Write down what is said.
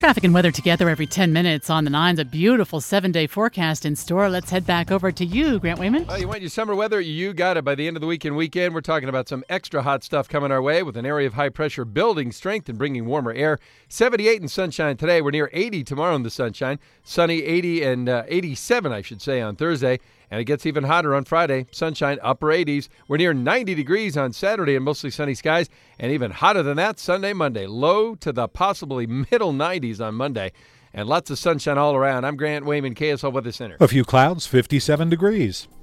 Traffic and weather together every 10 minutes on the 9's. A beautiful 7-day forecast in store. Let's head back over to you, Grant Wayman. Well, you want your summer weather? You got it. By the end of the weekend, we're talking about some extra hot stuff coming our way with an area of high pressure building strength and bringing warmer air. 78 and sunshine today. We're near 80 tomorrow in the sunshine. Sunny 80 and 87, I should say, on Thursday. And it gets even hotter on Friday. Sunshine, upper 80s. We're near 90 degrees on Saturday and mostly sunny skies. And even hotter than that Sunday, Monday. Low to the possibly middle 90s on Monday. And lots of sunshine all around. I'm Grant Wayman, KSL Weather Center. A few clouds, 57 degrees.